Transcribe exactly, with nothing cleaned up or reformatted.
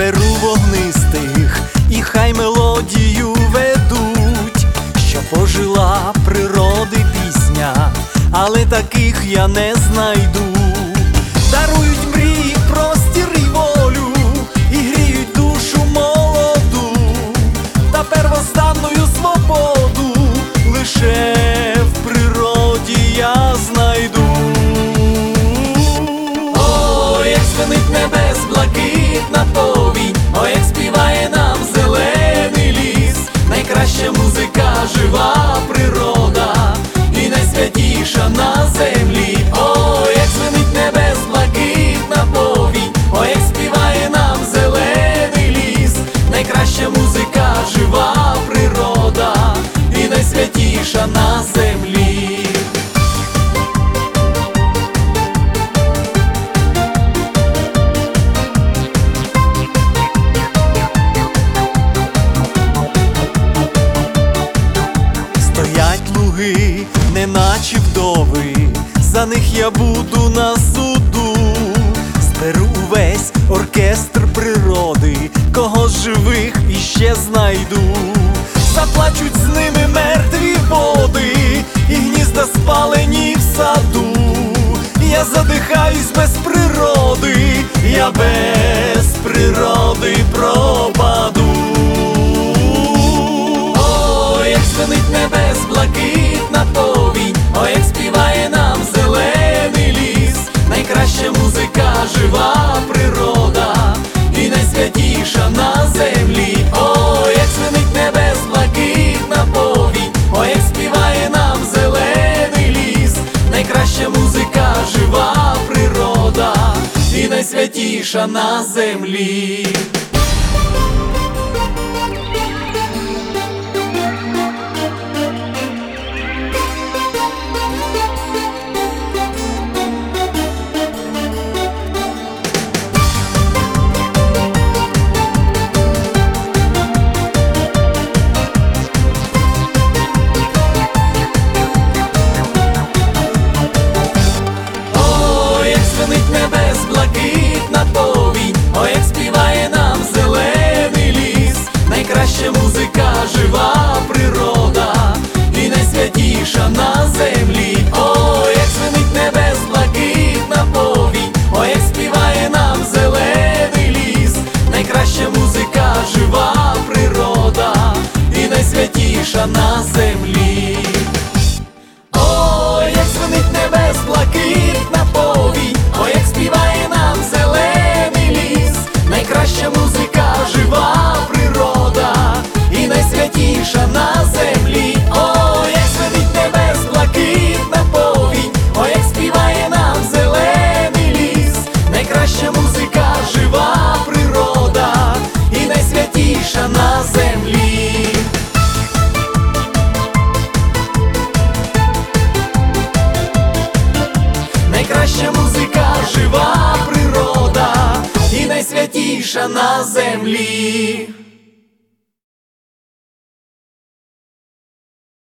зберу вогнистих, і хай мелодію ведуть, що пожила природи пісня, але таких я не знайду. Дарують мрії, простір і волю, і гріють душу молоду, та первостанною свободу лише в природі я знайду. Ой, як звенить небес блакитна повінь, ой, як співає нам зелений ліс, найкраща музика жива природа і найсвятіша на землі. Ой, як звенить небес блакитна повінь, ой, як співає нам зелений ліс, найкраща музика жива природа і найсвятіша на землі. Стоять луги, неначе вдови, за них я буду на суду. Зберу увесь оркестр природи, кого з живих іще знайду. Заплачуть з ними мертві води, і гнізда спалені в саду. Я задихаюсь без природи, я без природи пропаду. Ой, як звенить небес блакитна повінь, ой, як співає нам зелений ліс, найкраща музика жива природа і найсвятіша на землі. Ой, як звенить небес блакитна повінь, ой, як співає нам зелений ліс, найкраща музика жива природа і найсвятіша на землі. Небес блакитна повінь, ой, як співає нам зелений ліс, найкраща музика жива природа і найсвятіша на землі. Ой, як звенить небес блакитна повінь, ой, як співає нам зелений ліс, найкраща музика жива природа і найсвятіша на землі. Ой, як звенить небес блакитна повінь, ой, як співає нам зелений ліс, найкраща музика жива природа і найсвятіша на землі. Ой, як звенить небес блакитна повінь, ой, як співає нам зелений ліс, найкраща музика жива природа і найсвятіша на землі. Найкраща музика жива природа і найсвятіша на землі.